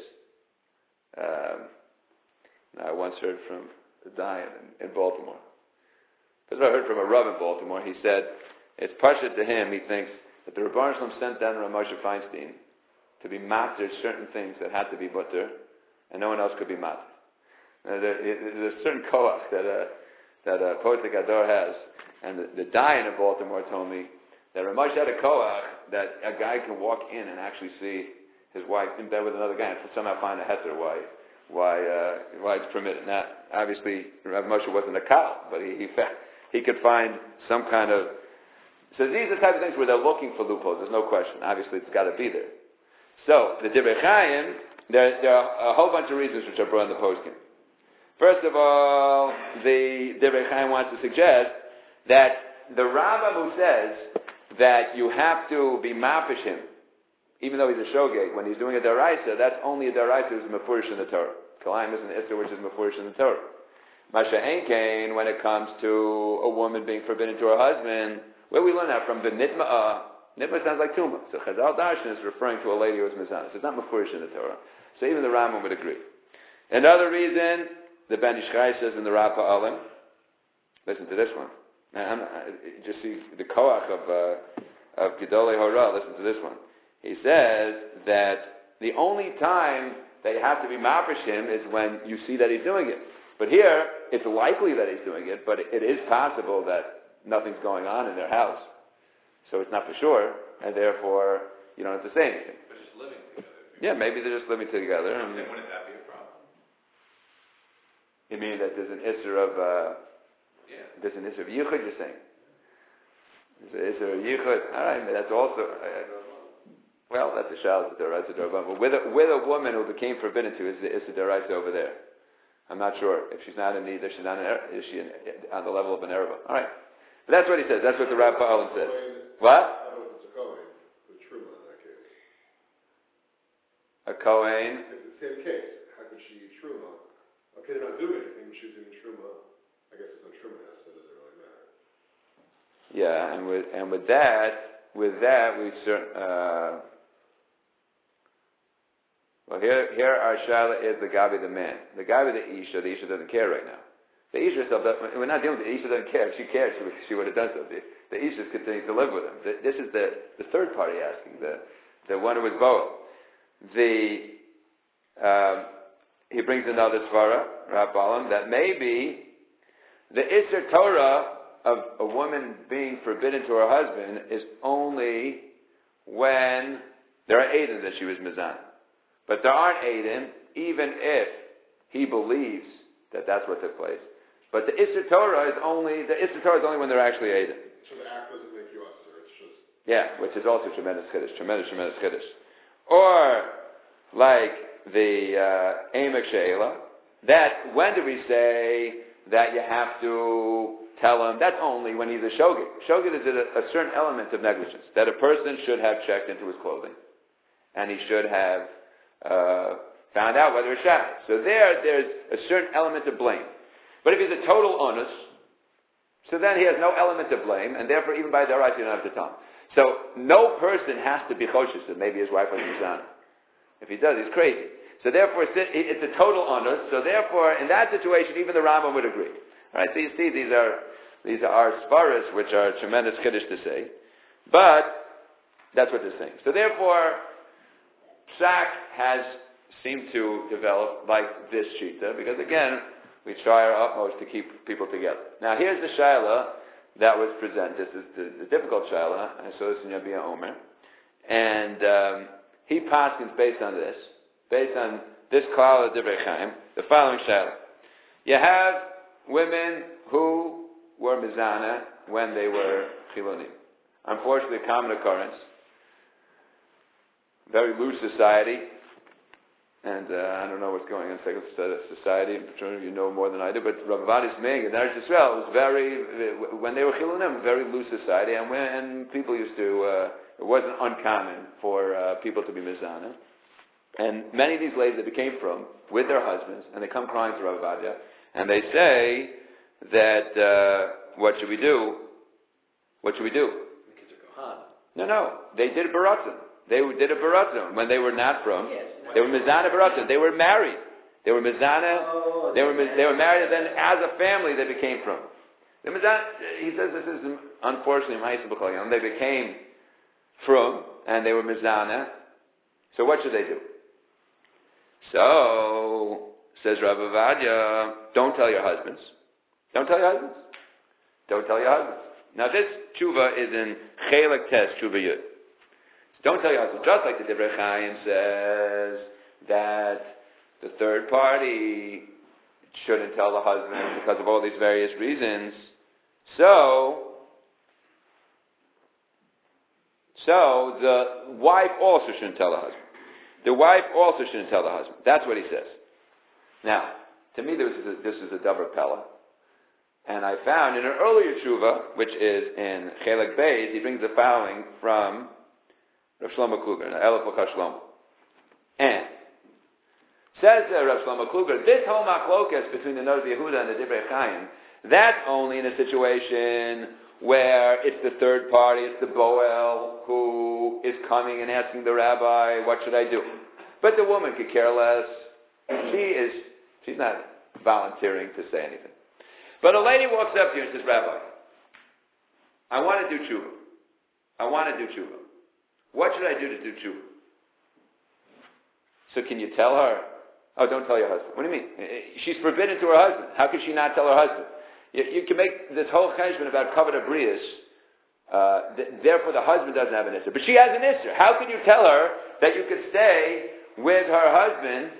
I once heard from the Dayan in Baltimore. Because I heard from a Rav in Baltimore, he said, it's partial to him, he thinks, that the Rebbeinu Shalom sent down Rav Moshe Feinstein to be mastered certain things that had to be butter, and no one else could be mastered. There's a certain koach that a Poetic Ador has, and the Dayan in Baltimore told me that Rav Moshe had a koach that a guy can walk in and actually see his wife in bed with another guy and somehow find a heter why it's permitted. Now, obviously, Rav Moshe wasn't a kal, but he could find some kind of. So these are the type of things where they're looking for loopholes. There's no question. Obviously, it's got to be there. So the Divrei Chaim, there are a whole bunch of reasons which are brought in the poskim. First of all, the Divrei Chaim wants to suggest that the Rambam who says that you have to be mafish him, even though he's a shogeg, when he's doing a daraisa, that's only a daraisa who's mefurish in the Torah. Kalayim is an isser which is mefurish in the Torah. Masha Enkain, when it comes to a woman being forbidden to her husband, where we learn that from the nitma'ah. Nitma'ah sounds like tumah. So Chazal Darshan is referring to a lady who is mizana. So it's not mefurish in the Torah. So even the Rambam would agree. Another reason, the Ben Ish Chai says in the Rapa Alim, listen to this one. Now, just see the koach of Gedolei Hora. Listen to this one. He says that the only time that you have to be mafish him is when you see that he's doing it. But here, it's likely that he's doing it, but it is possible that nothing's going on in their house. So it's not for sure, and therefore, you don't have to say anything. They're just living together. Yeah, maybe they're just living together. Then wouldn't that be a problem? You mean that there's an isser of, there's an isser of yichud, you're saying? There's an isser of yichud. All right, that's also, well, that's a shal, it's a deraisa d'Rabbanan. But with a woman who became forbidden to, is the deraisa over there. I'm not sure. If she's not in need, is she on the level of an erva? All right. But that's what he says. That's what the Rabbi Alan says. What? I don't know if it's a Kohen, the Truma in that case. A Kohen. If it's the same case, how could she eat Truma? Okay, they're not doing anything, but she's eating Truma. I guess it's on Truma, so it doesn't really matter. Yeah, and with that, we certain. Well, here our shala is the gabi the man. The gabi the isha doesn't care right now. The isha herself, we're not dealing with the isha doesn't care. If she cared, she would have done something. The isha is continuing to live with him. This is the third party asking, the one who was boa. He brings another svara, Rabbalam, that maybe the Isser Torah of a woman being forbidden to her husband is only when there are Eidim that she was mizan. But there aren't Eidim, even if he believes that that's what took place. But the Isser Torah is only when they're actually Eidim. So the act doesn't make you usher, it's just... Yeah, which is also tremendous chiddush. Or, like the Emek She'ela, that when do we say that you have to tell him? That's only when he's a shogeg. Shogeg is a certain element of negligence, that a person should have checked into his clothing, and he should have found out whether it's shattered. So there's a certain element of blame. But if he's a total onus, so then he has no element of blame, and therefore even by their rights you don't have to tell him. So no person has to be choshesh that maybe his wife was mizana. If he does, he's crazy. So therefore it's a total onus. So therefore, in that situation, even the Rambam would agree. All right. So you see, these are our svaras, which are tremendous chiddush to say, but that's what they're saying. So therefore, Psak has seemed to develop like this shita, because again, we try our utmost to keep people together. Now here's the shaila that was presented. This is the difficult shaila. I saw this in Yabia Omer. And he paskins based on this klal of Divrei Chaim, the following shaila. You have women who were mizana when they were chilonim. Unfortunately, a common occurrence. very loose society. And I don't know what's going on in secular society. I'm sure you know more than I do. But Rav Avadi's Ming in Eretz Yisrael was very, when they were Chilunim, very loose society. And people used to, it wasn't uncommon for people to be Mizana. And many of these ladies that became from, with their husbands, and they come crying to Rav Avadia, and they say that, what should we do? What should we do? Because they're Kohanim. No. They did a baratzim. They did a baratzim when they were not from. Yes. They were mizana baratzim. They were married. They were mizana. Oh, they were married, and then as a family they became from. The mizana, he says this is unfortunately ma'aseh b'chol. They became from, and they were mizana. So what should they do? So says Rav Avadia, don't tell your husbands. Don't tell your husbands. Don't tell your husbands. Now this tshuva is in Chelek Tes Tshuva Yud. Don't tell your husband. Just like the Divrei Chaim says that the third party shouldn't tell the husband because of all these various reasons. So the wife also shouldn't tell the husband. The wife also shouldn't tell the husband. That's what he says. Now, to me, this is a davar pella. And I found in an earlier tshuva, which is in Chelek Beis, he brings the following from Rav Shlomo Kluger, Elef L'Chad Shlomo. And says Rav Shlomo Kluger, this whole machlokas between the Noda Yehuda and the Divrei Chaim, that's only in a situation where it's the third party, it's the Boel who is coming and asking the rabbi, what should I do? But the woman could care less. She's not volunteering to say anything. But a lady walks up to you and says, Rabbi, I want to do tshuva. What should I do to do tshuva? So can you tell her? Oh, don't tell your husband. What do you mean? She's forbidden to her husband. How can she not tell her husband? You can make this whole cheshbon about kavod abrius. Therefore, the husband doesn't have an issur. But she has an issur. How can you tell her that you could stay with her husband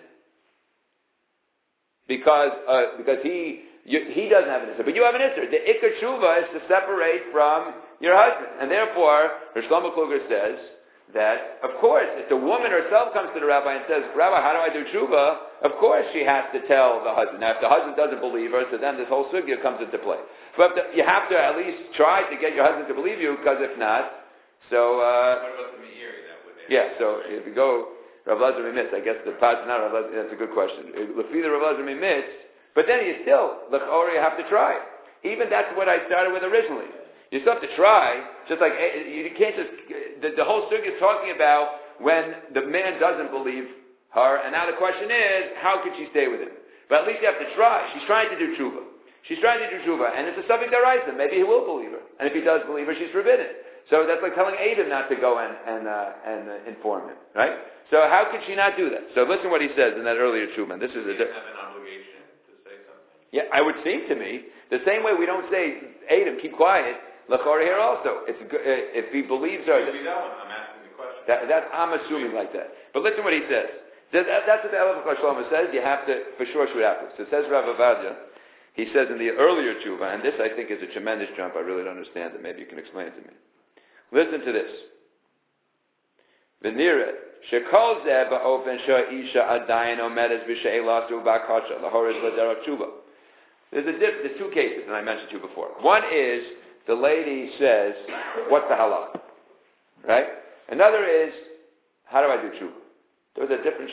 because he doesn't have an issur, but you have an issur? The ikar tshuva is to separate from your husband. And therefore, Rav Shlomo Kluger says that, of course, if the woman herself comes to the rabbi and says, Rabbi, how do I do tshuva? Of course she has to tell the husband. Now, if the husband doesn't believe her, so then this whole sugya comes into play. But you have to at least try to get your husband to believe you, because if not, so... what about the Meiri that would yeah, so if you go, Rav Lazar Mimitz, I guess the part, not Rav Lazar, that's a good question. Lefida Rav Lazar Mimitz, but then you still, l'chora, you have to try. Even that's what I started with originally. You still have to try, just like, you can't just, the whole sugya is talking about when the man doesn't believe her, and now the question is, how could she stay with him? But at least you have to try. She's trying to do tshuva. And it's a subject deraisa. Maybe he will believe her. And if he does believe her, she's forbidden. So that's like telling Adam not to go and inform him, right? So how could she not do that? So listen what he says in that earlier tshuva. This is have an obligation to say something. Yeah, I would seem to me, the same way we don't say, Adam, keep quiet, l'chora here also. It's if he believes her. Maybe that one. I'm asking the question. I'm assuming like that. But listen what he says. That's what the Elef L'Chad Shlomo says. You have to, for sure, should happen. So it says Rav Avadia. He says in the earlier tshuva, and this I think is a tremendous jump. I really don't understand it. Maybe you can explain it to me. Listen to this. V'nira shekol zeh ba'ofen she'isha adayin omedes b'she'elas u'ba'kasha l'horish l'derech tshuva. There's two cases, and I mentioned two before. One is the lady says, "What's the halakha?" Right? Another is, "How do I do tshuva?" Those are different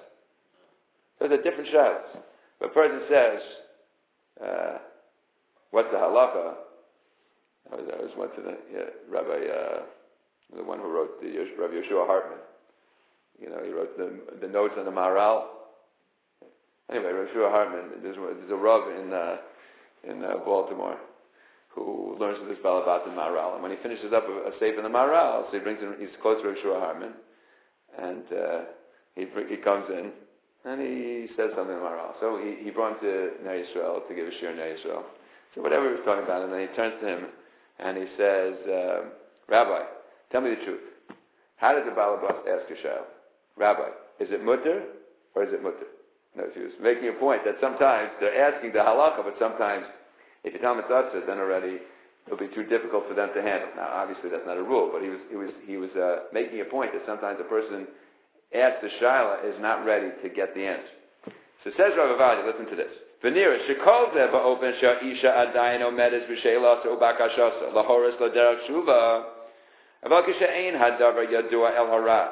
shadows. If a person says, what's the halacha? I was once in Rabbi, the one who wrote Rabbi Yeshua Hartman. He wrote the notes on the Maharal. Anyway, Rabbi Yeshua Hartman, there's a Rav in Baltimore who learns with this Balabat in Maharal. And when he finishes up a seif in the Maharal, so he's close to Rabbi Yeshua Hartman, and he comes in, and he says something in Maharal. So he brought him to Ner Yisrael to give a shir in Ner Yisrael. So whatever he was talking about, and then he turns to him, and he says, Rabbi, tell me the truth. How does the Balabas ask a shayla? Rabbi, is it mutter, or is it mutter? No, he was making a point that sometimes they're asking the halacha, but sometimes if you tell them it's utzah, then already it'll be too difficult for them to handle. Now, obviously, that's not a rule, but he was making a point that sometimes a person asked the shaila is not ready to get the answer. So says Rav Avadia, listen to this. V'nira shekol zeh ba'open sha'isha adayin omedes b'sheila u'bakashasa lahoris l'derech shuva aval k'she'ein hadavar yadua el harav.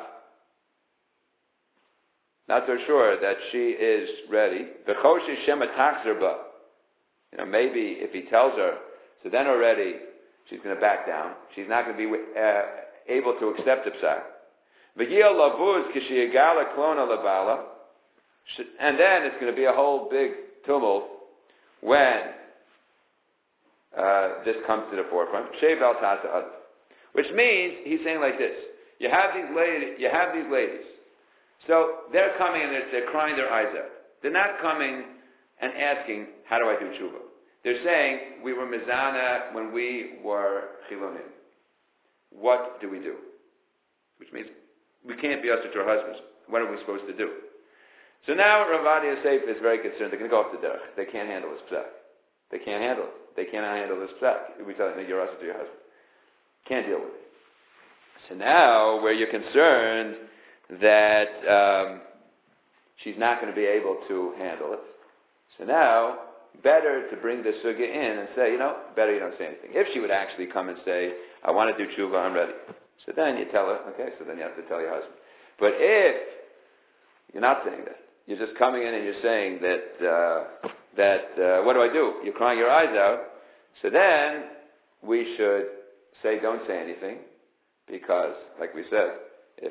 Not so sure that she is ready. V'choshi shema tachzer ba. Maybe if he tells her, so then already she's going to back down. She's not going to be able to accept the psak. V'yil lavuz k'sheyagala klona labala. And then it's going to be a whole big tumult when this comes to the forefront. Shevel tasa ad. Which means, he's saying like this. You have these ladies. So they're coming and they're crying their eyes out. They're not coming and asking, how do I do tshuva? They're saying, we were mizana when we were chilunim. What do we do? Which means, we can't be usher to our husbands. What are we supposed to do? So now Rav Avadia Seif is very concerned. They're going to go off the derech. They can't handle this psak. They can't handle it. They cannot handle this psak. We tell them, you're usher to your husband. Can't deal with it. So now, where you're concerned that she's not going to be able to handle it, so now, better to bring the sugya in and say, better you don't say anything. If she would actually come and say, I want to do tshuva, I'm ready. So then you tell her, okay, so then you have to tell your husband. But if you're not saying that, you're just coming in and you're saying that what do I do? You're crying your eyes out. So then we should say, don't say anything, because, like we said, if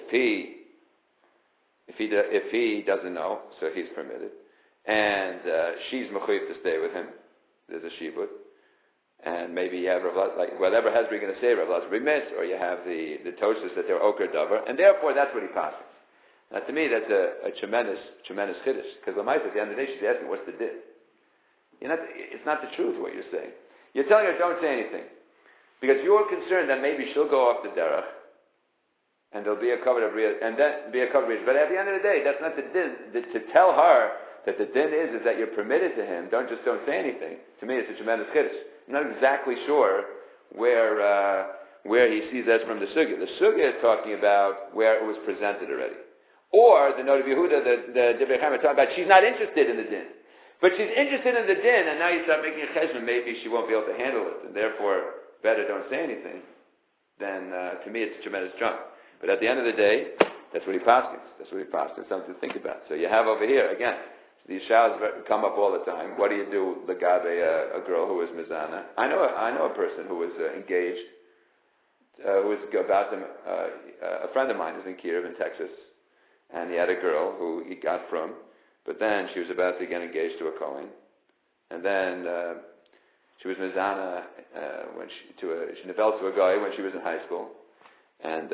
he doesn't know, so he's permitted, and she's mechuyev to stay with him, there's a shibud, and maybe you have like whatever Hezbollah you're going to say, Rav Elazar remits, or you have the toshas that they're oker davar, and therefore that's what he passes. Now, to me, that's a tremendous chiddush, because Lamaisa, at the end of the day, she's asking, what's the din? It's not the truth what you're saying. You're telling her, don't say anything, because you're concerned that maybe she'll go off the derech, and there'll be a cover of riyah, and then be a cover of riyah. But at the end of the day, that's not the din. To tell her that the din is that you're permitted to him, don't say anything. To me, it's a tremendous chiddush. I'm not exactly sure where he sees that from the sugya. The sugya is talking about where it was presented already. Or the note of Yehuda, the Divrei Chaim talking about she's not interested in the din. But she's interested in the din, and now you start making a cheshbon, maybe she won't be able to handle it, and therefore, better don't say anything. Then, to me, it's a tremendous jump. But at the end of the day, that's what he paskins. Something to think about. So you have over here, again, these showers come up all the time. What do you do, legabe, a girl who is mizana? I know a person who was engaged, who was about to, a friend of mine is in Kiev in Texas, and he had a girl who he got from, but then she was about to get engaged to a Kohen, and then she was mizana when she developed to a guy when she was in high school, and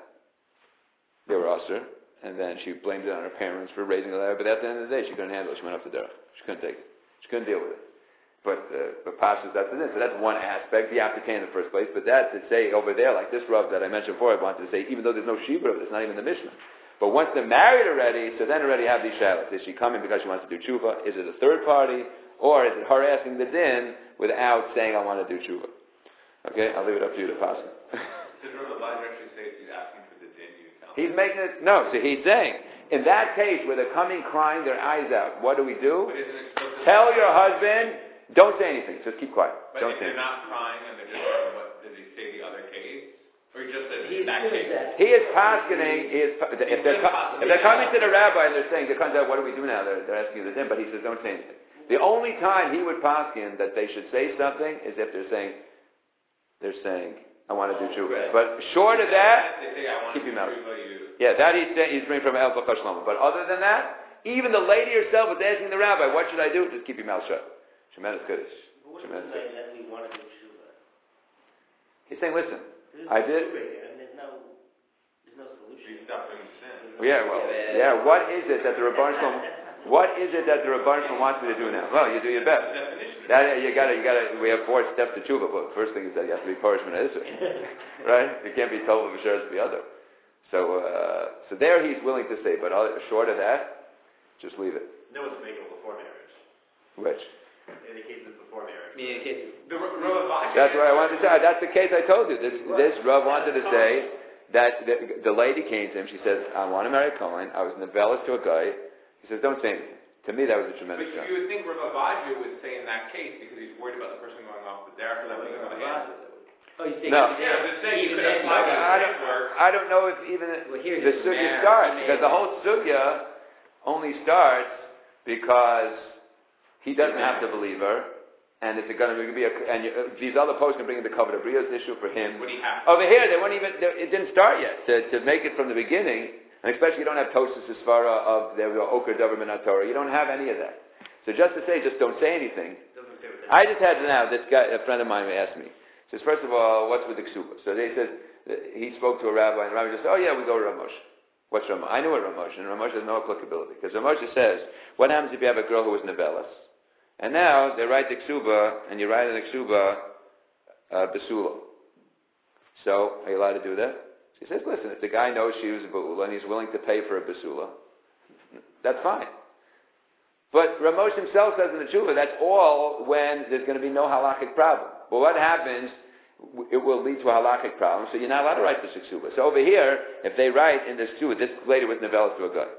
they were usher, and then she blamed it on her parents for raising her. But at the end of the day, she couldn't handle it. She went off the derech. She couldn't take it. She couldn't deal with it. But Pashas, that's it. So that's one aspect. You have to in the first place. But that to say over there, like this Rav that I mentioned before, I wanted to say, even though there's no shibra, it's not even the Mishnah. But once they're married already, so then already have these shalos. Is she coming because she wants to do tshuva? Is it a third party? Or is it her asking the din without saying, I want to do tshuva? Okay, I'll leave it up to you to pass it. Did Rav Elazar actually say if he's asking for the din, you tell him? He's making it, no, so he's saying, in that case where they're coming crying their eyes out, what do we do? Tell your husband, don't say anything, just keep quiet. But don't if say they're not crying and they're just, what, did he say the other case? Or he just said in that case? He is paskening, if they're coming to the rabbi and they're saying, they're coming out, what do we do now? They're asking you the din, but he says, don't say anything. The only time he would paskin that they should say something is if they're saying, I want to do tshuva. But short of that, keep your mouth. Yeah, that he's bringing from El Bachar Shlomo. But other than that, even the lady herself was asking the rabbi, what should I do? Just keep your mouth shut. Tremendous Kiddush. What does it say that we want to do tshuva? He's saying, listen, I did. There's no solution. What is it that the Rabban Shlomo? What is it that the Rabban Shlomo wants me to do now? Well, you do your best. You gotta. We have 4 steps to tshuva, but first thing is that you have to be parish min ha'isur, right? You can't be told of a the other. So there he's willing to say, but short of that, just leave it. No one's making before marriage. Which? In the cases before marriage. Meaning in cases. The Rav Avadya. That's what I wanted to say. That's the case I told you. This Rav wanted to say that the lady came to him. She says, I want to marry a Kohen. I was nevelas to a guy. He says, don't say anything. To me, that was a tremendous But job. you would think Rav Avadya would say in that case because he's worried about the person going off the derech for that being on the hand. Oh, you think? No. Yeah, I'm just saying you Even could then, apply that I don't know if even Well, here's the the sugya marriage. starts, He because the whole sugya only starts because he doesn't have to believe her, and it's going to be these other posts can bring in the covenant of Brios issue for him. Would he have Over here, it didn't start yet. To make it from the beginning, and especially you don't have Tosis Svara of the Oker Dover Minat Torah. You don't have any of that. So just to say, just don't say anything. I just had now, this guy, a friend of mine asked me, he says, first of all, what's with the ksuba? So they said, he spoke to a rabbi, and the rabbi just said, oh yeah, we go to Rav Moshe. What's Rav Moshe? I knew what Rav Moshe, and Rav Moshe has no applicability. Because Rav Moshe says, what happens if you have a girl who was nevelas? And now, they write the ksuba, and you write in the ksuba, besula. So, are you allowed to do that? He says, listen, if the guy knows she was a beula, and he's willing to pay for a besula, that's fine. But Rav Moshe himself says in the tshuva, that's all when there's going to be no halachic problem. But what happens, it will lead to a halachic problem, so you're not allowed to write this ksuba. So over here, if they write in this tshuva, this lady was nevelas to a guy.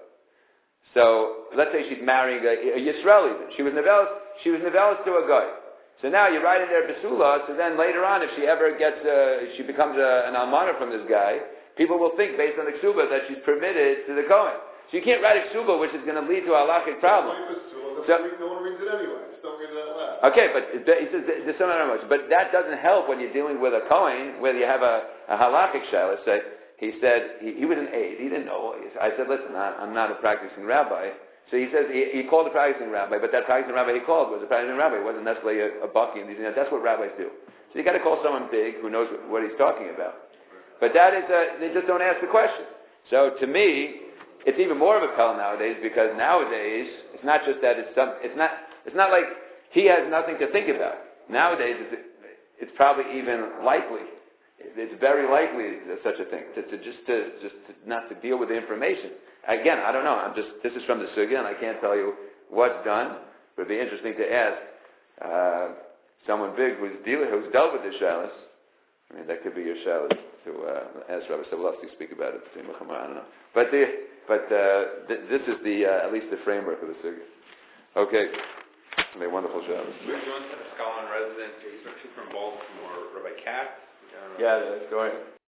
So let's say she's marrying a Yisrael even. She was nevelas to a guy. So now you write in there besula, so then later on, if she ever gets, she becomes an almana from this guy, people will think based on the ksuba that she's permitted to the Kohen. So you can't write a ksuba which is going to lead to a halachic problem. No one reads it anyway. Just don't read it out loud. Okay, but he says there's so much. But that doesn't help when you're dealing with a Kohen, whether you have a halachic shaila. So he said he was an aide. He didn't know. I said, listen, I'm not a practicing rabbi. So he says he called a practicing rabbi, but that practicing rabbi he called was a practicing rabbi. It wasn't necessarily a bucky and these. That's what rabbis do. So you got to call someone big who knows what he's talking about. But that is they just don't ask the question. So to me, it's even more of a pell nowadays because nowadays it's not just that it's not like he has nothing to think about. Nowadays it's probably even likely. It's very likely that such a thing to not to deal with the information. Again, I don't know. This is from the sugya, and I can't tell you what's done. But it'd be interesting to ask someone big who's dealt with the shalas. I mean, that could be your shalas to ask Rabbi Sobolowski to speak about it. I don't know. But this is at least the framework of the sugya. Okay. They're wonderful shalas. We once had a scholar in residence, he was from Baltimore, Rabbi Katz. Yeah, that's going.